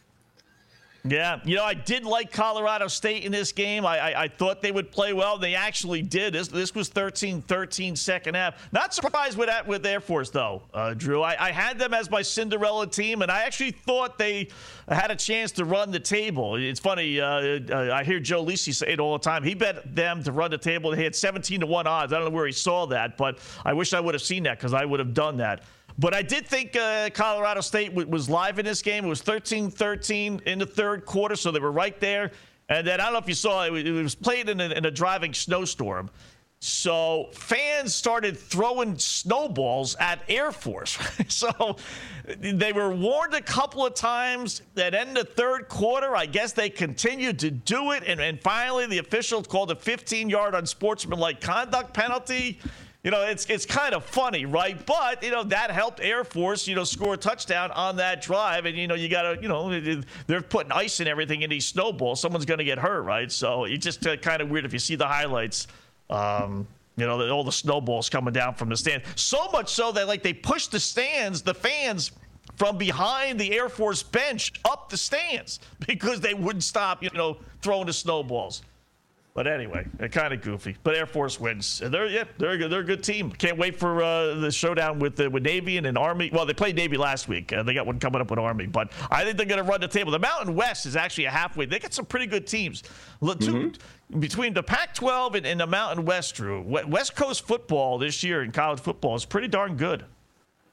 Yeah, you know, I did like Colorado State in this game. I, I, I thought they would play well. They actually did. This this was thirteen thirteen second half. Not surprised with that with Air Force, though, uh, Drew. I, I had them as my Cinderella team, and I actually thought they had a chance to run the table. It's funny. Uh, uh, I hear Joe Lisi say it all the time. He bet them to run the table. They had seventeen to one odds. I don't know where he saw that, but I wish I would have seen that because I would have done that. But I did think uh, Colorado State w- was live in this game. It was thirteen thirteen in the third quarter, so they were right there. And then I don't know if you saw it, it was played in a, in a driving snowstorm. So fans started throwing snowballs at Air Force. So they were warned a couple of times. That end the third quarter, I guess they continued to do it. And, and finally, the officials called a fifteen-yard unsportsmanlike conduct penalty. You know, it's it's kind of funny, right? But, you know, that helped Air Force, you know, score a touchdown on that drive. And, you know, you got to, you know, they're putting ice and everything in these snowballs. Someone's going to get hurt, right? So it's just uh, kind of weird if you see the highlights, um, you know, all the snowballs coming down from the stand. So much so that, like, they pushed the stands, the fans, from behind the Air Force bench up the stands because they wouldn't stop, you know, throwing the snowballs. But anyway, they're kind of goofy. But Air Force wins. They're yeah, they're a good, they're a good team. Can't wait for uh, the showdown with uh, with Navy and an Army. Well, they played Navy last week. Uh, they got one coming up with Army. But I think they're going to run the table. The Mountain West is actually a halfway. They got some pretty good teams. Mm-hmm. Between the Pac twelve and, and the Mountain West, Drew, West Coast football this year in college football is pretty darn good.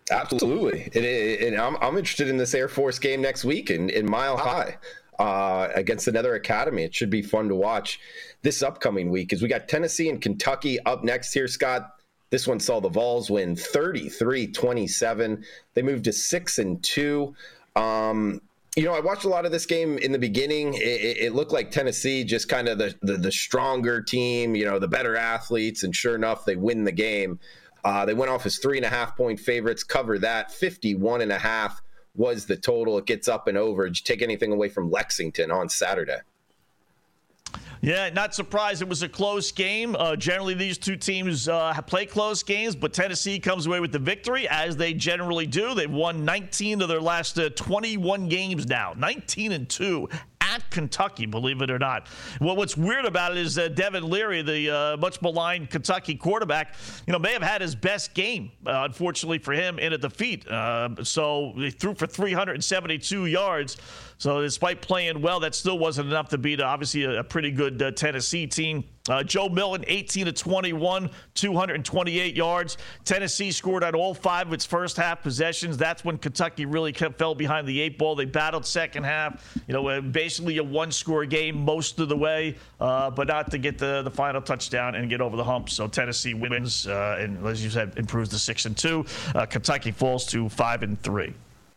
Absolutely. And, and I'm, I'm interested in this Air Force game next week in, in Mile High uh, against another academy. It should be fun to watch this upcoming week as we got Tennessee and Kentucky up next here, Scott. This one saw the Vols win thirty-three twenty-seven. They moved to six and two. Um, you know, I watched a lot of this game in the beginning. It, it looked like Tennessee just kind of the, the the stronger team, you know, the better athletes, and sure enough, they win the game. Uh, they went off as three and a half point favorites, cover that. fifty-one and a half was the total. It gets up and over. Did you take anything away from Lexington on Saturday? Yeah, not surprised. It was a close game. Uh, generally, these two teams uh, play close games, but Tennessee comes away with the victory, as they generally do. They've won nineteen of their last uh, twenty-one games now, nineteen and two. At Kentucky, believe it or not. Well, what's weird about it is uh, Devin Leary, the uh, much maligned Kentucky quarterback, you know, may have had his best game, uh, unfortunately for him, in a defeat. Uh, so they threw for three hundred seventy-two yards. So despite playing well, that still wasn't enough to beat, obviously, a, a pretty good uh, Tennessee team. Uh, Joe Milton, eighteen to twenty-one, two hundred twenty-eight yards. Tennessee scored on all five of its first half possessions. That's when Kentucky really kept, fell behind the eight ball. They battled second half. You know, basically a one-score game most of the way, uh, but not to get the, the final touchdown and get over the hump. So Tennessee wins, uh, and as you said, improves to six and two. Uh, Kentucky falls to five and three.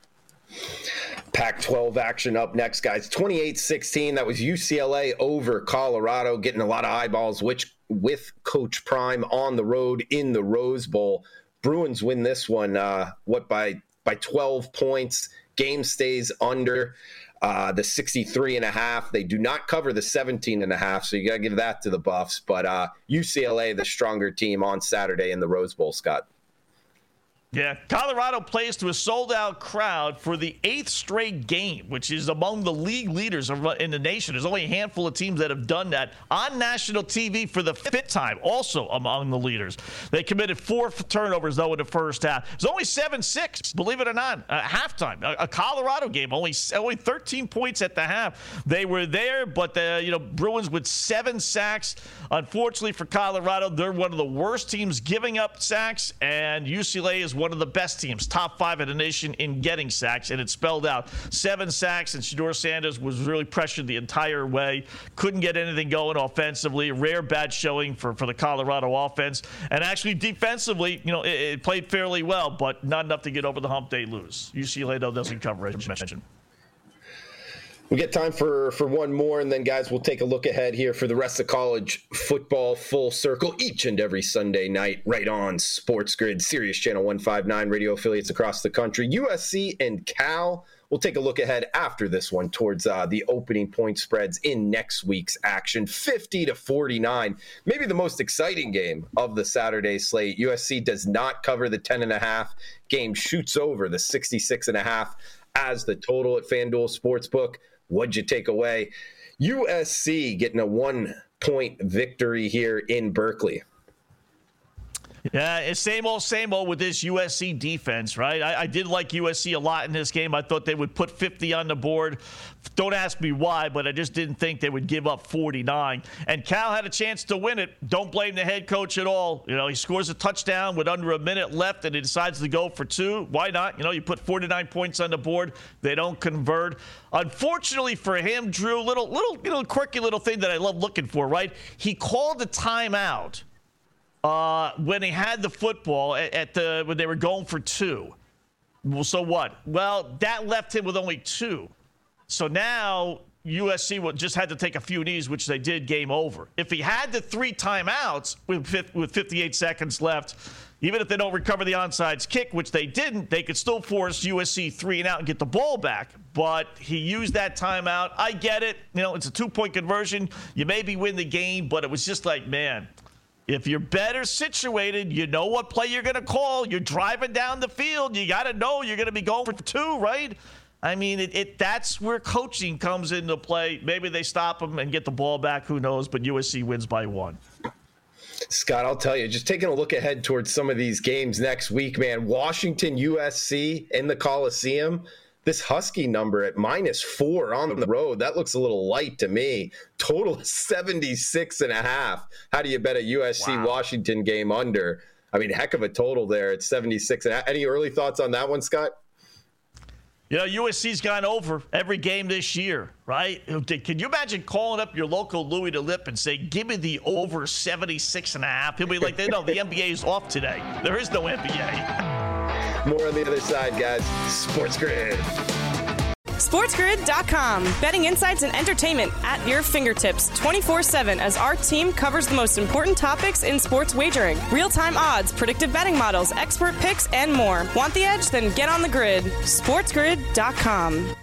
Pac twelve action up next, guys. twenty-eight sixteen. That was U C L A over Colorado, getting a lot of eyeballs which, with Coach Prime on the road in the Rose Bowl. Bruins win this one, uh, what, by by twelve points. Game stays under uh, the sixty-three and a half. They do not cover the seventeen and a half, so you got to give that to the Buffs. But uh, U C L A, the stronger team on Saturday in the Rose Bowl, Scott. Yeah, Colorado plays to a sold-out crowd for the eighth straight game, which is among the league leaders in the nation. There's only a handful of teams that have done that on national T V for the fifth time, also among the leaders. They committed four turnovers, though, in the first half. It was only seven six, believe it or not, uh, halftime. A, a Colorado game, only only thirteen points at the half. They were there, but the you know Bruins with seven sacks. Unfortunately for Colorado, they're one of the worst teams giving up sacks, and U C L A is one of the best teams, top five in the nation in getting sacks, and it spelled out seven sacks, and Shedeur Sanders was really pressured the entire way. Couldn't get anything going offensively. Rare bad showing for, for the Colorado offense. And actually defensively, you know, it, it played fairly well, but not enough to get over the hump. They lose. U C L A, though, doesn't cover, as mentioned. We get time for, for one more, and then, guys, we'll take a look ahead here for the rest of college football full circle each and every Sunday night right on Sports Grid, Sirius Channel one fifty-nine, radio affiliates across the country. U S C and Cal, we'll take a look ahead after this one towards uh, the opening point spreads in next week's action. fifty to forty-nine, maybe the most exciting game of the Saturday slate. U S C does not cover the ten and a half. Game shoots over the sixty-six and a half as the total at FanDuel Sportsbook. What'd you take away? U S C getting a one-point victory here in Berkeley. Yeah, it's same old, same old with this U S C defense, right? I, I did like U S C a lot in this game. I thought they would put fifty on the board. Don't ask me why, but I just didn't think they would give up forty-nine. And Cal had a chance to win it. Don't blame the head coach at all. You know, he scores a touchdown with under a minute left, and he decides to go for two. Why not? You know, you put forty-nine points on the board. They don't convert. Unfortunately for him, Drew, little, little, you know, quirky little thing that I love looking for, right? He called a timeout Uh, when they had the football at, at the when they were going for two. Well, so what? Well, that left him with only two. So now U S C just had to take a few knees, which they did. Game over. If he had the three timeouts with with fifty-eight seconds left, even if they don't recover the onside kick, which they didn't, they could still force U S C three and out and get the ball back. But he used that timeout. I get it. You know, it's a two-point conversion. You maybe win the game, but it was just like, man, if you're better situated, you know what play you're going to call. You're driving down the field. You got to know you're going to be going for two, right? I mean, it, it that's where coaching comes into play. Maybe they stop them and get the ball back. Who knows? But U S C wins by one. Scott, I'll tell you, just taking a look ahead towards some of these games next week, man, Washington, U S C in the Coliseum. This Husky number at minus four on the road, that looks a little light to me. Total seventy-six and a half. How do you bet a U S C wow. Washington game under? I mean, heck of a total there at seventy-six. Any early thoughts on that one, Scott? You know, U S C's gone over every game this year, right? Can you imagine calling up your local Louis DeLip and say, give me the over seventy-six and a half? He'll be like, no, the N B A is off today. There is no N B A. More on the other side, guys. Sports Grid. SportsGrid dot com. Betting insights and entertainment at your fingertips twenty-four seven as our team covers the most important topics in sports wagering. Real-time odds, predictive betting models, expert picks, and more. Want the edge? Then get on the grid. SportsGrid dot com.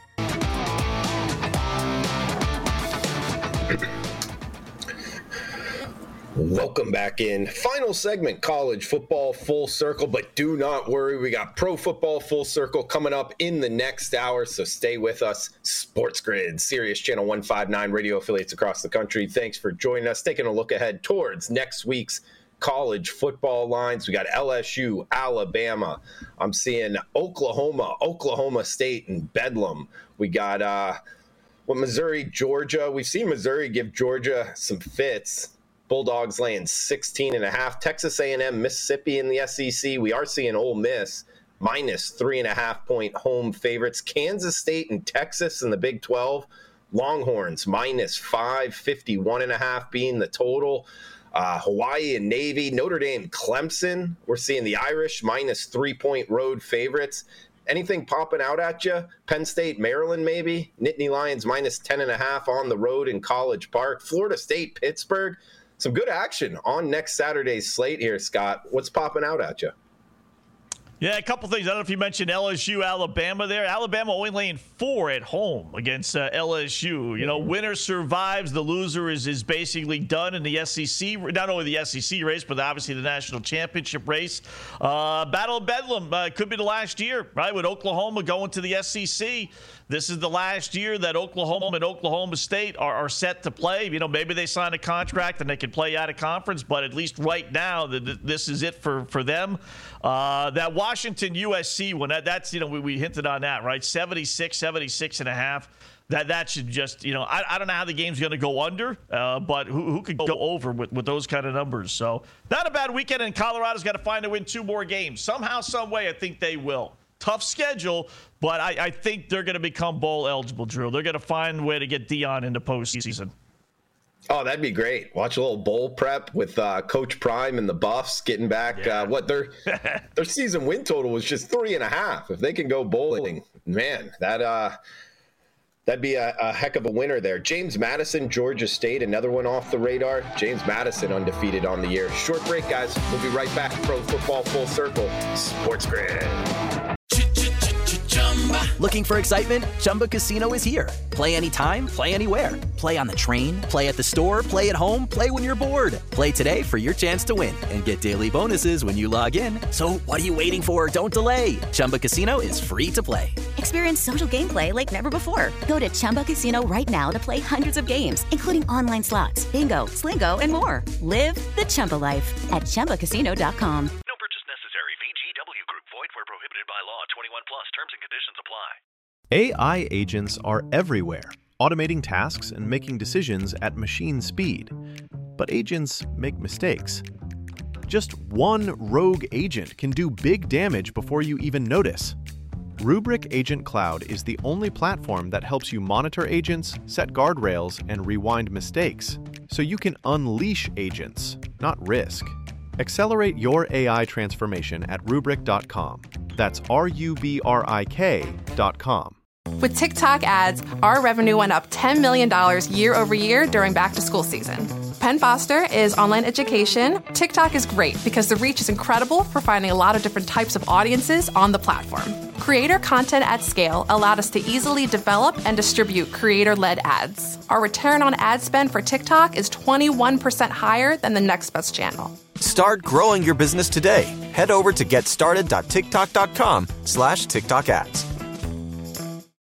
Welcome back in. Final segment, college football full circle, but do not worry. We got pro football full circle coming up in the next hour, so stay with us. Sports Grid, Sirius Channel one fifty-nine, radio affiliates across the country. Thanks for joining us. Taking a look ahead towards next week's college football lines. We got L S U, Alabama. I'm seeing Oklahoma, Oklahoma State, and Bedlam. We got uh, what Missouri, Georgia. We've seen Missouri give Georgia some fits. Bulldogs laying sixteen and a half. Texas A and M, Mississippi in the S E C. We are seeing Ole Miss minus three and a half point home favorites. Kansas State and Texas in the Big twelve. Longhorns minus five, fifty-one and a half being the total. Uh, Hawaii and Navy. Notre Dame, Clemson. We're seeing the Irish minus three point road favorites. Anything popping out at you? Penn State, Maryland, maybe. Nittany Lions minus ten and a half on the road in College Park. Florida State, Pittsburgh. Some good action on next Saturday's slate here, Scott. What's popping out at you? Yeah, a couple things. I don't know if you mentioned L S U, Alabama there. Alabama only laying four at home against uh, L S U. You know, winner survives. The loser is, is basically done in the S E C. Not only the S E C race, but obviously the national championship race. Uh, Battle of Bedlam uh, could be the last year, right? With Oklahoma going to the S E C. This is the last year that Oklahoma and Oklahoma State are, are set to play. You know, maybe they sign a contract and they can play out of conference, but at least right now, the, the, this is it for, for them. Uh, that Washington U S C one, that, that's, you know, we, we hinted on that, right? seventy-six, seventy-six and a half. That that should just, you know, I, I don't know how the game's going to go under, uh, but who, who could go over with, with those kind of numbers? So not a bad weekend, and Colorado's got to find to win two more games. Somehow, some way, I think they will. Tough schedule, but I, I think they're going to become bowl eligible, Drew. They're going to find a way to get Dion into postseason. Oh, that'd be great. Watch a little bowl prep with uh, Coach Prime and the Buffs getting back. Yeah. Uh, what their their season win total was just three and a half. If they can go bowling, man, that uh, that'd be a, a heck of a winner there. James Madison, Georgia State, another one off the radar. James Madison undefeated on the year. Short break, guys. We'll be right back. Pro Football Full Circle, Sports Grid. Looking for excitement? Chumba Casino is here. Play anytime, play anywhere. Play on the train, play at the store, play at home, play when you're bored. Play today for your chance to win and get daily bonuses when you log in. So what are you waiting for? Don't delay. Chumba Casino is free to play. Experience social gameplay like never before. Go to Chumba Casino right now to play hundreds of games, including online slots, bingo, Slingo, and more. Live the Chumba life at Chumba Casino dot com. No purchase necessary. V G W Group. Void where prohibited by law. twenty-one plus. Terms and conditions apply. A I agents are everywhere, automating tasks and making decisions at machine speed. But agents make mistakes. Just one rogue agent can do big damage before you even notice. Rubrik Agent Cloud is the only platform that helps you monitor agents, set guardrails, and rewind mistakes, so you can unleash agents, not risk. Accelerate your A I transformation at rubrik dot com. That's R U B R I K dot com. With TikTok ads, our revenue went up ten million dollars year over year during back-to-school season. Penn Foster is online education. TikTok is great because the reach is incredible for finding a lot of different types of audiences on the platform. Creator content at scale allowed us to easily develop and distribute creator-led ads. Our return on ad spend for TikTok is twenty-one percent higher than the next best channel. Start growing your business today. Head over to getstarted dot tiktok dot com slash TikTok ads.